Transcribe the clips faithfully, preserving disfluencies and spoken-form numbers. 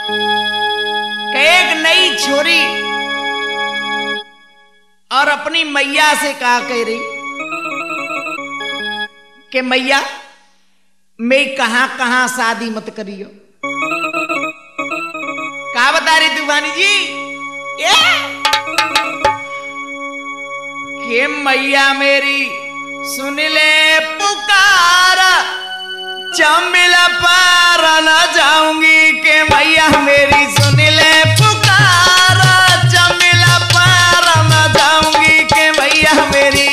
एक नई छोरी और अपनी मैया से कहा कह रही कि मैया मैं कहां कहां शादी मत करियो। कहा बता रही तूफानी जी ये कि मैया मेरी सुन ले पुकार चमिल पार न जाऊंगी के मैया मेरी सुन ले पुकार चमिल पार न जाऊंगी के मैया मेरी।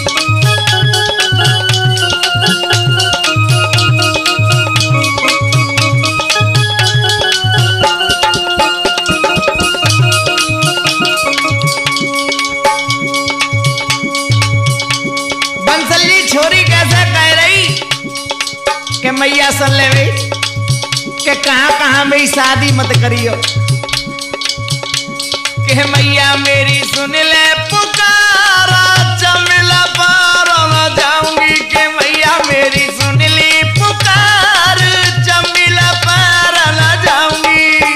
बंसली छोरी कैसे कह रही कि मैया सुन ले भाई कि कहां कहां मेरी शादी मत करियो कि मैया मेरी सुन ले पुकारा चमिला पार न जाऊंगी कि मैया मेरी सुन ली पुकार चमिला पार न जाऊंगी।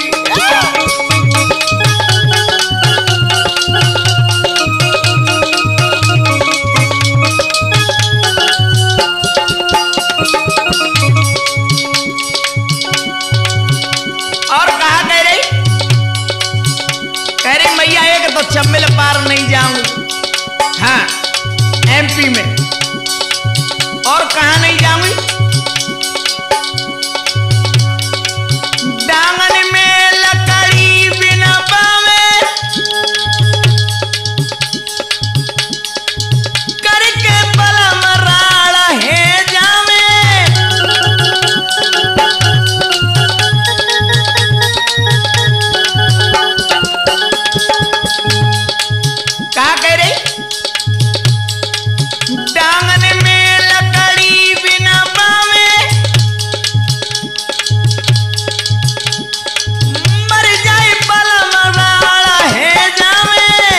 तो चम्मिल पार नहीं जाऊंगी। हाँ एमपी में और कहां नहीं जाऊंगी डांगन में लकड़ी बिना पावे करके बलम राड़ा है जावे। क्या कह रही डांगन में लकड़ी बिना पावे मर जाए बलम राड़ा है जावे।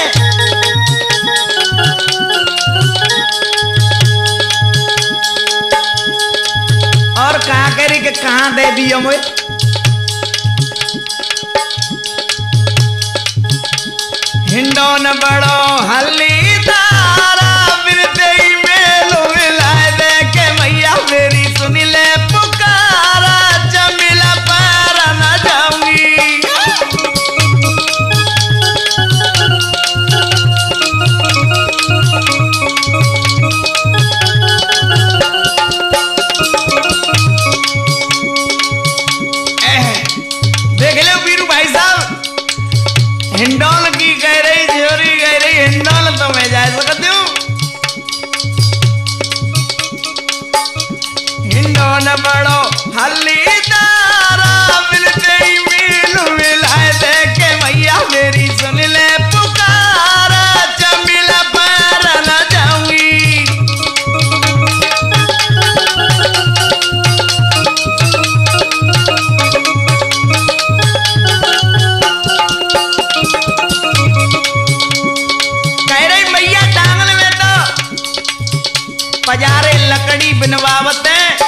और कहा कह रही कि कहां दे दियो मुझे हिंडोन बड़ो हल्ली तारा बिरते मेलो मिलाए दे के मैया मेरी सुन ले पुकारा चमिला पार न जाऊंगी। देख लो वीरू भाई साहब हिंडोन की कह रही छोरी कह रही हिंडोन तो मैं जा सकती हूँ हिंडोन बड़ो हल्ली तारा मिलते ही मिलू मिलाए दे के मैया मेरी सुन ले पुकारा चमिला पार न जाऊंगी। पजारे लकड़ी बिनवावत है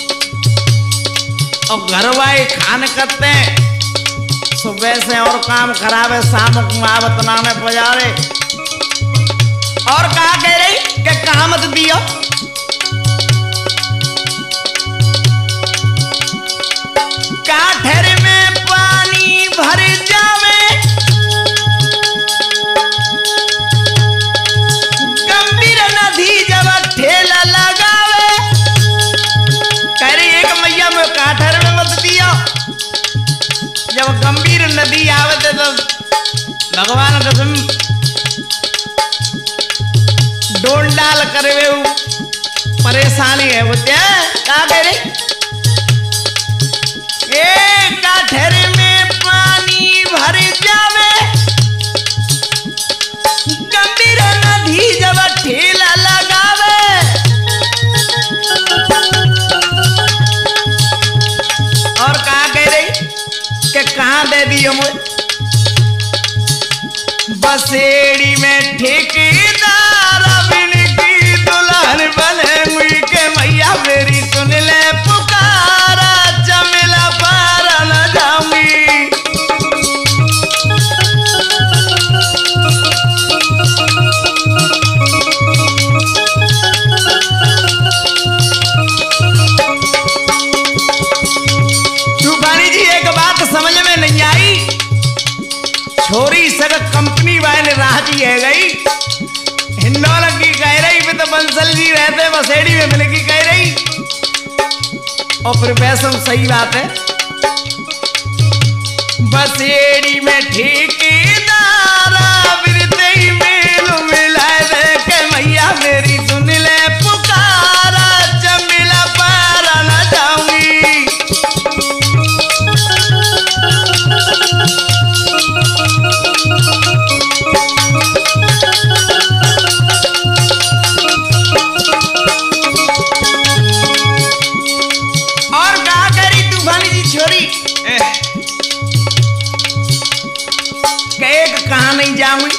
और घरवाई खान करते सुबह से और काम खराब है शाम कुमावत नाने पजारे। और कहा कह रही कि कहा मत दियो काठर में पानी भर जावे गंभीर नदी जब ठेला लगावे। कह रही एक मैया में काठर में मत दिया जब गंभीर नदी आवते तो भगवान कसम डोल डाल करे परेशानी है वो क्या कह रही ए काठर में पानी भर जावे गंभीर नदी जब ठेला लगावे। और कहा कह रही कि कहां दे दियो मुझे बसेड़ी में ठेकेदार बिन की दुल्हन बने मुई के मैया मेरी सुन ले पुकारा चमिला पार न जाऊंगी। जी एक बात समझ में नहीं आई, छोरी सग कंपनी वाले राजी है गई, हिंडोल की कह रही भी तो बंसल जी रहते बसेड़ी में मिल की कह रही। और फिर वैसे सही बात है, बसेड़ी में ठेकेदारा बिरते ही मेल मिला दे के मैया मेरी सुन ले पुकारा, जमीला पारा न जाऊंगी। और कहा करी तूफानी जी छोरी एक कहां नहीं जाऊंगी,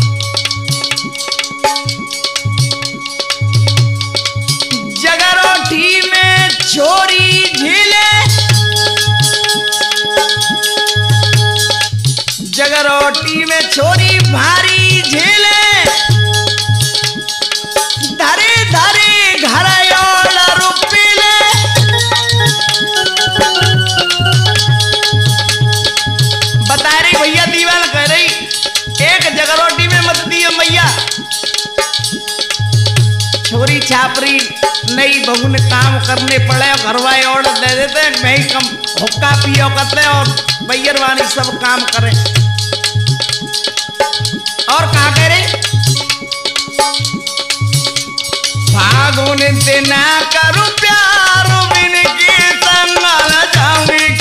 जगरोटी में छोरी झीले, जगरोटी में छोरी भारी झीले, धरे धरे घर रुपीले। बता रही भैया दीवान कह रही एक जगरोटी में मत दियो मैया, छोरी छापरी नहीं बहू ने काम करने पड़े और घरवाए ऑर्डर दे देते मैं ही कम हुक्का पियो करते और बैयर वाणी सब काम करे। और कहा करे फागुन दिन करूं प्यार बिन की संग न जाऊंगी,